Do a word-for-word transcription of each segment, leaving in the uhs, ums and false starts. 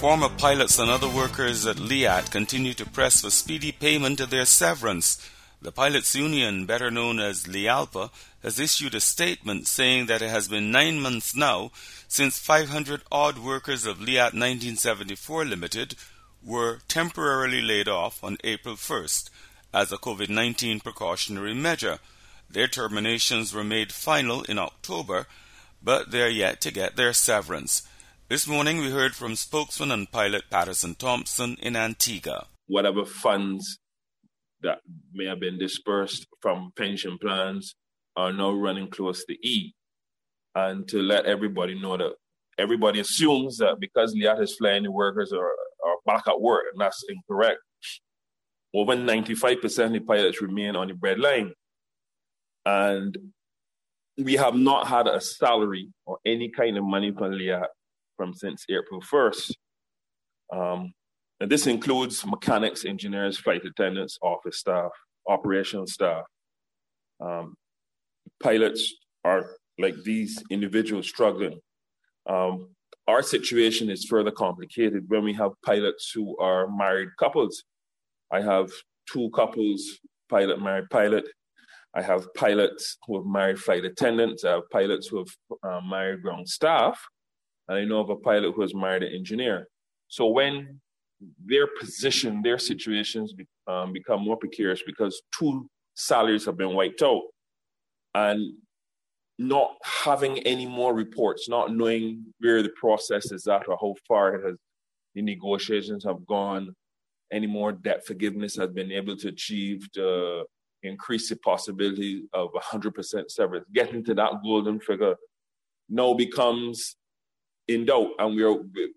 Former pilots and other workers at Liat continue to press for speedy payment of their severance. The pilots' union, better known as LIALPA, has issued a statement saying that it has been nine months now since five hundred odd workers of Liat nineteen seventy-four Limited were temporarily laid off on April first as a COVID nineteen precautionary measure. Their terminations were made final in October, but they are yet to get their severance. This morning we heard from spokesman and pilot Patterson Thompson in Antigua. Whatever funds that may have been dispersed from pension plans are now running close to E. And to let everybody know that everybody assumes that because Liat is flying, the workers are, are back at work, and that's incorrect. Over ninety-five percent of the pilots remain on the bread line. And we have not had a salary or any kind of money from Liat from since April first. Um, and this includes mechanics, engineers, flight attendants, office staff, operational staff. Um, pilots are like these individuals struggling. Um, our situation is further complicated when we have pilots who are married couples. I have two couples, pilot, married pilot. I have pilots who have married flight attendants. I have pilots who have uh, married ground staff. And I know of a pilot who has married an engineer. So when their position, their situations be, um, become more precarious because two salaries have been wiped out, and not having any more reports, not knowing where the process is at or how far it has, the negotiations have gone, any more debt forgiveness has been able to achieve to increase the possibility of one hundred percent severance. Getting to that golden figure now becomes in doubt, and we're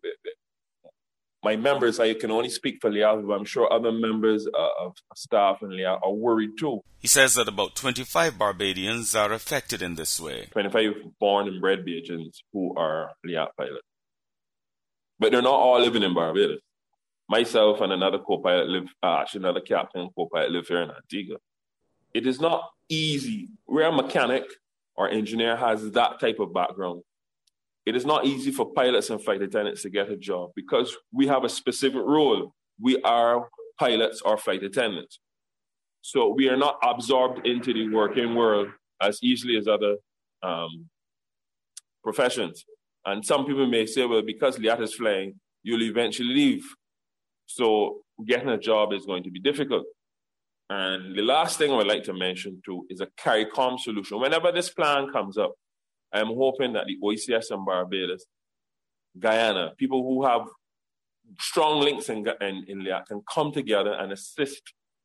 my members, I can only speak for Liat, but I'm sure other members uh, of staff in Liat are worried too. He says that about twenty-five Barbadians are affected in this way. twenty-five born and bred Bajans who are Liat pilots. But they're not all living in Barbados. Myself and another co-pilot live, uh, actually another captain and co-pilot live here in Antigua. It is not easy. Where a mechanic or engineer has that type of background, it is not easy for pilots and flight attendants to get a job because we have a specific role. We are pilots or flight attendants. So we are not absorbed into the working world as easily as other um, professions. And some people may say, well, because Liat is flying, you'll eventually leave. So getting a job is going to be difficult. And the last thing I would like to mention too is a CARICOM solution. Whenever this plan comes up, I'm hoping that the O E C S in Barbados, Guyana, people who have strong links in, in, in Liat can come together and assist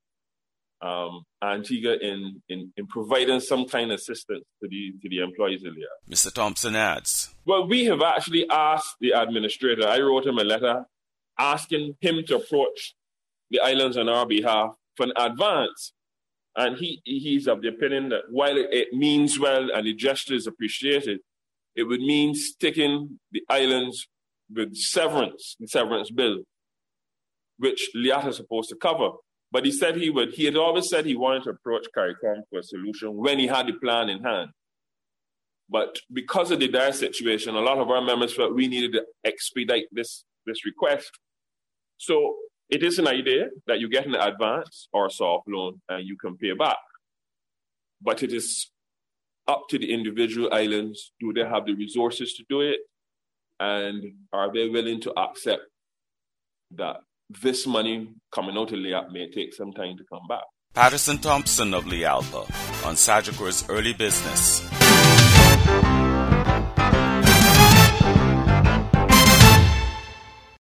um, Antigua in, in, in providing some kind of assistance to the, to the employees in Liat. Mister Thompson adds. Well, we have actually asked the administrator, I wrote him a letter asking him to approach the islands on our behalf for an advance. And he he's of the opinion that while it, it means well and the gesture is appreciated, it would mean sticking the islands with severance, the severance bill, which Liat is supposed to cover. But he said he would. He had always said he wanted to approach CARICOM for a solution when he had the plan in hand. But because of the dire situation, a lot of our members felt we needed to expedite this, this request. So it is an idea that you get an advance or a soft loan and you can pay back. But it is up to the individual islands. Do they have the resources to do it? And are they willing to accept that this money coming out of Liat may take some time to come back? Patterson Thompson of LIALPA on Sagicor's Early Business.